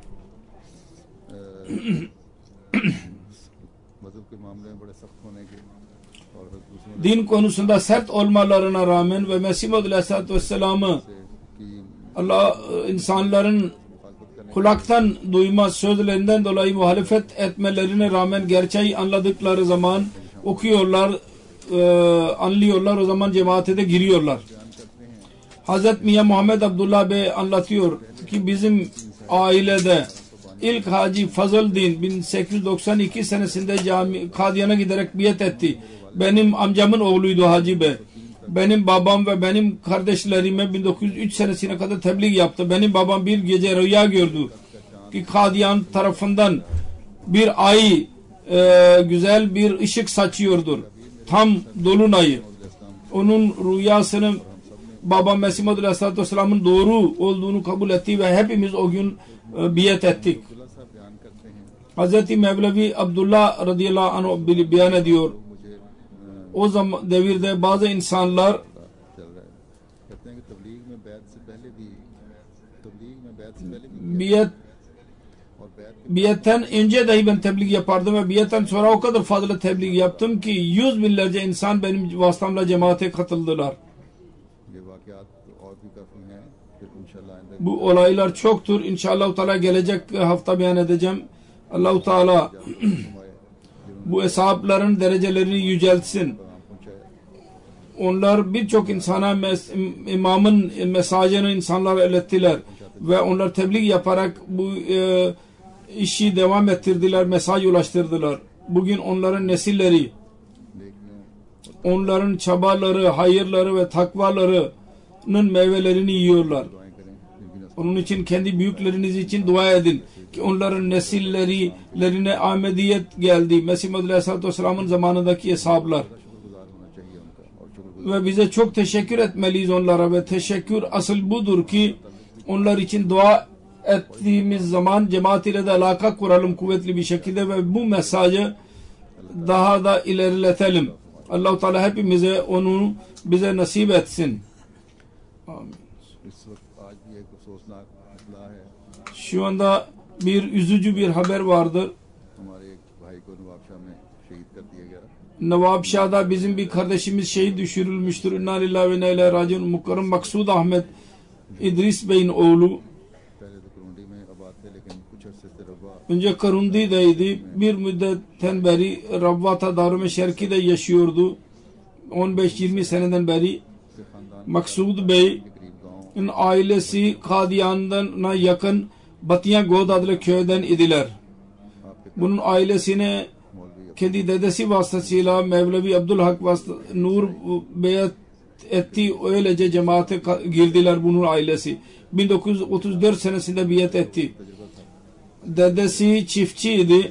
Din konusunda sert olmalarına rağmen ve Mesih Muhammed Aleyhisselatü Vesselam'ı Allah insanların kulaktan duyma sözlerinden dolayı muhalefet etmelerine rağmen gerçeği anladıkları zaman okuyorlar, e, anlıyorlar, o zaman cemaate de giriyorlar. Hazreti Miyan Muhammed Abdullah Bey anlatıyor ki bizim ailede ilk Hacı Fazıldin bin sekiz yüz doksan iki senesinde cami Kadiyan'a giderek biat etti. Benim amcamın oğluydu Hacı Bey. Benim babam ve benim kardeşlerime bin dokuz yüz üç senesine kadar tebliğ yaptı. Benim babam bir gece rüya gördü ki Kadiyan tarafından bir ay e, güzel bir ışık saçıyordur. Tam dolunayı. Onun rüyasını babam Mesih Muhammed Aleyhisselatü Vesselam'ın doğru olduğunu kabul etti ve hepimiz o gün e, biat ettik. Hazreti Mevlevi Abdullah radıyallahu anh beyan ediyor. O zaman devirde bazı insanlar biyet biyetten önce dahi ben tebliğ yapardım ve biyetten sonra o kadar fazla tebliğ yaptım ki yüz binlerce insan benim vasıtamla cemaate katıldılar. Bu olaylar çoktur. İnşallah Teala gelecek hafta beyan edeceğim. Allah-u Teala bu hesapların derecelerini yüceltsin. Onlar birçok insana mes imamın mesajını insanlara ilettiler ve onlar tebliğ yaparak bu e, işi devam ettirdiler, mesaj ulaştırdılar. Bugün onların nesilleri, onların çabaları, hayırları ve takvalarının meyvelerini yiyorlar. Onun için kendi büyükleriniz için dua edin ki onların nesillerine Ahmediyet geldi. Mesih Muhammed Aleyhisselatü Vesselam'ın zamanındaki hesaplar. Ve bize çok teşekkür etmeliyiz onlara ve teşekkür asıl budur ki onlar için dua ettiğimiz zaman cemaat ile de alaka kuralım kuvvetli bir şekilde ve bu mesajı daha da ilerletelim. Allah-u Teala hepimize onu bize nasip etsin. Amin. Şu anda bir üzücü bir haber vardır. Nevabşah'da bizim bir kardeşimiz şehit düşürülmüştür. İnna lillahi ve inna ileyhi raciun. Mukarrem Maksud Ahmet İdris Bey'in oğlu. Önce Karundi'deydi. Bir müddetten beri Rabvata Darüme Şerki'de yaşıyordu. on beş yirmi seneden beri. Maksud Bey'in ailesi Kadiyan'dan yakın Batiya God adlı köyden idiler. Bunun ailesine kendi dedesi vasıtasıyla Mevlevi Abdülhak vasıtasıyla Nur beyat etti. Öylece cemaate girdiler bunun ailesi. bin dokuz yüz otuz dört senesinde biyet etti. Dedesi çiftçiydi.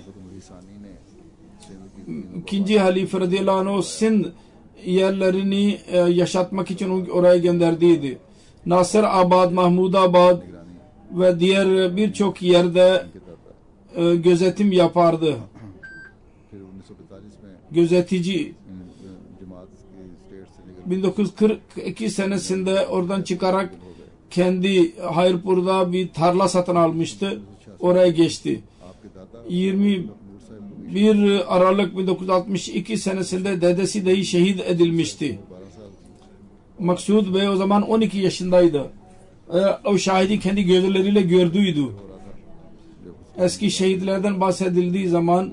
İkinci halife radıyallahu anh Sind yerlerini yaşatmak için oraya gönderdiydi. Nasır Abad, Mahmudabad ve diğer birçok yerde gözetim yapardı. Gözetici. bin dokuz yüz kırk iki senesinde oradan çıkarak kendi Hayırpur'da bir tarla satın almıştı. Oraya geçti. yirmi bir Aralık bin dokuz yüz altmış iki senesinde dedesi dahi şehit edilmişti. Maksud Bey o zaman on iki yaşındaydı. O şahidi kendi gözleriyle gördüydü. Eski şehitlerden bahsedildiği zaman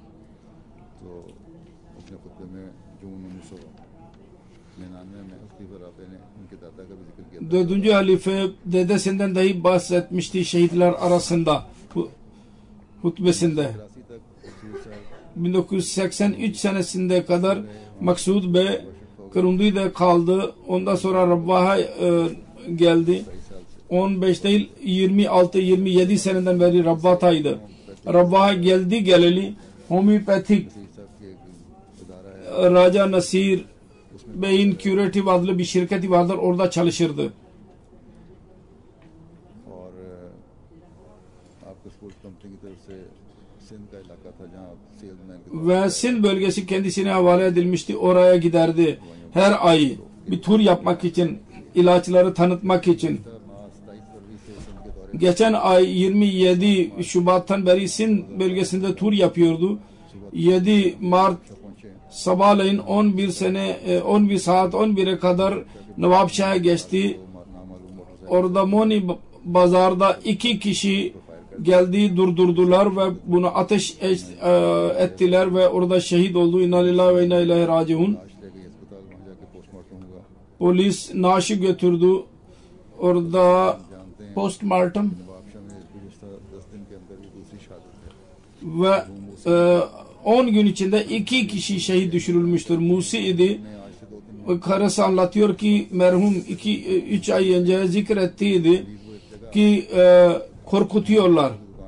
dördüncü halife dedesinden dahi bahsetmişti şehitler arasında hutbesinde. bin dokuz yüz seksen üç senesinde kadar Maksud Bey Kırım'da kaldı. Ondan sonra Rabbah'a e, geldi. on beş değil yirmi altı yirmi yedi seneden beri Rabbah'taydı. Rabbah'a geldi geleli homeopatik Raja Nasir Bey'in Curative adlı bir şirketi vardır. Orada çalışırdı. Ve Sind bölgesi kendisine havale edilmişti. Oraya giderdi. Her ay bir tur yapmak için, ilaçları tanıtmak için. Geçen ay yirmi yedi Şubat'tan beri Sind bölgesinde tur yapıyordu. yedi Mart sabahleyin on bir sene on bir saat on bire kadar Nawabshah'a geçti. Orada Moni Bazar'da iki kişi geldi, durdurdular ve bunu ateş ettiler ve orada şehit oldu. İnna lillahi ve inna ileyhi raciun. Polis naaşı götürdü. Orada postmortem ve on gün içinde iki kişi şehit düşürülmüştür. Musi idi. Karısı anlatıyor ki merhum iki üç ay önce zikrettiydi ki e, korkutuyorlar.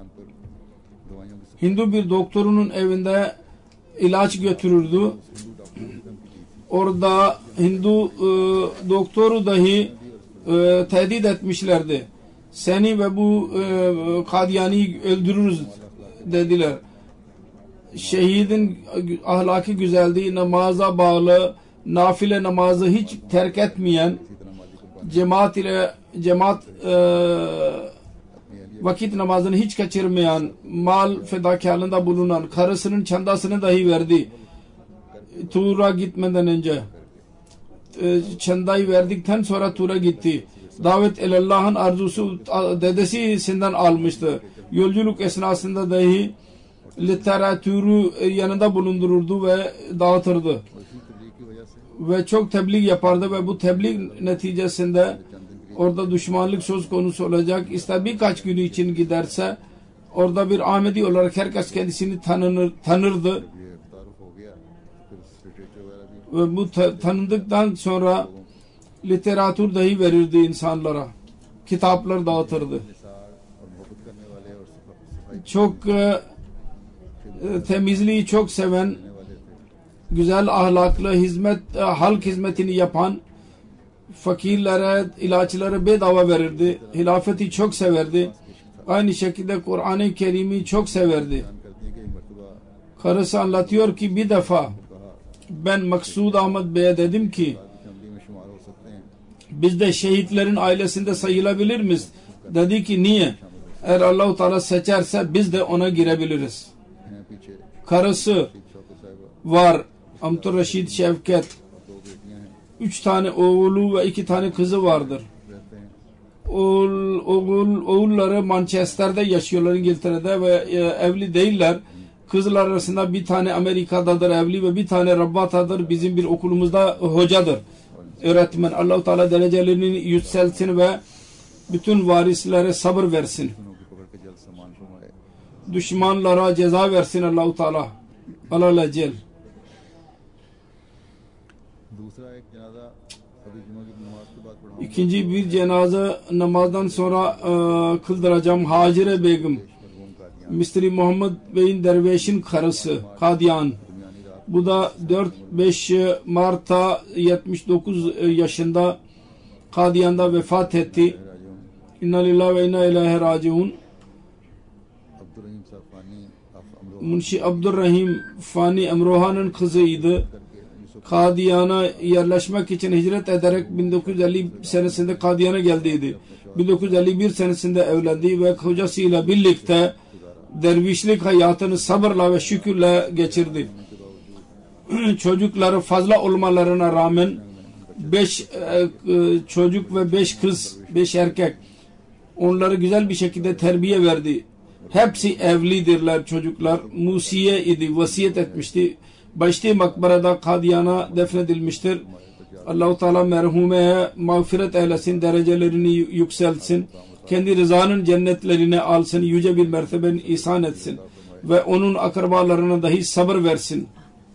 Hindu bir doktorunun evinde ilaç götürürdü. Orada Hindu e, doktoru dahi e, tehdit etmişlerdi. Seni ve bu e, Kadiyani'yi öldürürüz dediler. Şehidin ahlaki güzelliği, namaza bağlı, nafile namazı hiç terk etmeyen, cemaat ile cemaat e, vakit namazını hiç kaçırmayan, mal fedakarlığında bulunan, karısının çandasını dahi verdi. Tur'a gitmeden önce e, çandayı verdikten sonra Tur'a gitti. Davet elallah'ın arzusu dedesinden almıştı. Yolculuk esnasında dahi literatürü yanında bulundururdu ve dağıtırdı. Ve çok tebliğ yapardı ve bu tebliğ neticesinde orada düşmanlık söz konusu olacak. İster birkaç günü için giderse orada bir Ahmedi olarak herkes kendisini tanınır, tanırdı. Ve bu tanındıktan sonra literatür dahi verirdi insanlara. Kitaplar dağıtırdı. Çok e, temizliği çok seven, güzel ahlaklı, hizmet, halk hizmetini yapan, fakirlere ilaçları bedava verirdi. Hilafeti çok severdi. Aynı şekilde Kur'an-ı Kerim'i çok severdi. Karısı anlatıyor ki bir defa ben Maksud Ahmet Bey'e dedim ki biz de şehitlerin ailesinde sayılabilir miyiz? Dedi ki niye? Eğer Allah-u Teala seçerse biz de ona girebiliriz. Karısı var. Amtur Reşid Şevket. Üç tane oğlu ve iki tane kızı vardır. Oğul, oğul, oğulları Manchester'da yaşıyorlar, İngiltere'de ve e, evli değiller. Kızlar arasında bir tane Amerika'dadır evli ve bir tane Rabbata'dır. Bizim bir okulumuzda hocadır. Öğretmen. Allah-u Teala derecelerini yükselsin ve bütün varislere sabır versin. Düşmanlara ceza versin Allah-u Teala. Allah Celle. İkinci bir cenaze namazdan sonra e, kıldıracağım. Hacire Begüm, Mistri Muhammed Bey'in dervişin karısı, Kadiyan. Bu da dört beş Mart'ta yetmiş dokuz yaşında Kadiyan'da vefat etti. İnna lillahi ve inna ileyhi raciun. Munşi Abdurrahim Fani Emrohan'ın kızıydı. Kadiyan'a yerleşmek için hicret ederek bin dokuz yüz elli senesinde Kadiyan'a geldiydi. bin dokuz yüz elli bir senesinde evlendi ve kocasıyla birlikte dervişlik hayatını sabırla ve şükürle geçirdi. Çocukları fazla olmalarına rağmen beş e, çocuk ve beş kız, beş erkek, onları güzel bir şekilde terbiye verdi. Hepsi evlidirler çocuklar. Musiye idi, vasiyet etmişti. Başti makbarada Kadiyan'a defnedilmiştir. Allah-u Teala merhumeye mağfiret eylesin, derecelerini yükseltsin. Kendi rızanın cennetlerine alsın, yüce bir mertebenin ihsan etsin. ve onun akrabalarına dahi sabır versin.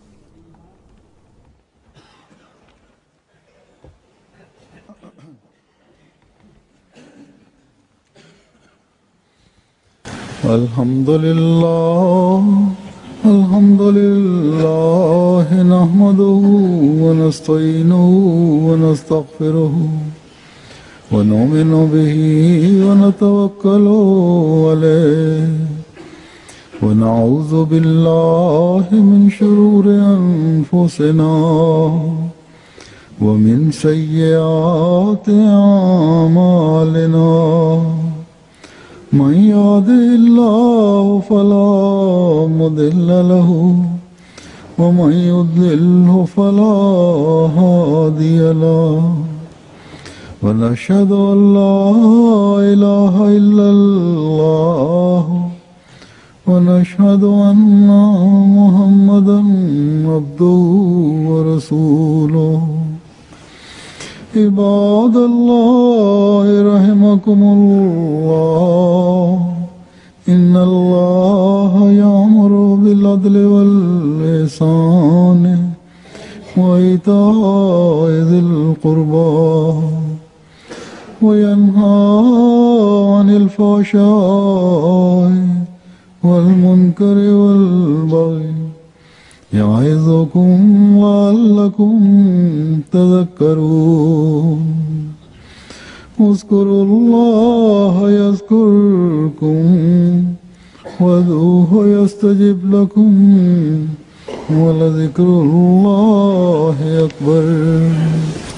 Elhamdülillah, elhamdülillah, nahmaduhu ve nesta'inuhu ve nestağfiruhu ve nu'minu bihi ve netevekkalu aleyh ve na'udzu billahi min şururi enfusina ve min seyyiati a'malina. من يهده الله فلا مضل له ومن يضلله فلا هادي له ونشهد أن لا إله إلا الله ونشهد أن محمدا عبده ورسوله. عباد الله رحمكم الله إن الله يأمر بالعدل والإحسان وإيتاء ذي القربى وينهى عن الفحشاء والمنكر والبغي يعظكم لعلكم تذكرون. اذكروا الله يذكركم وادعوه يستجب لكم ولذكر الله أكبر.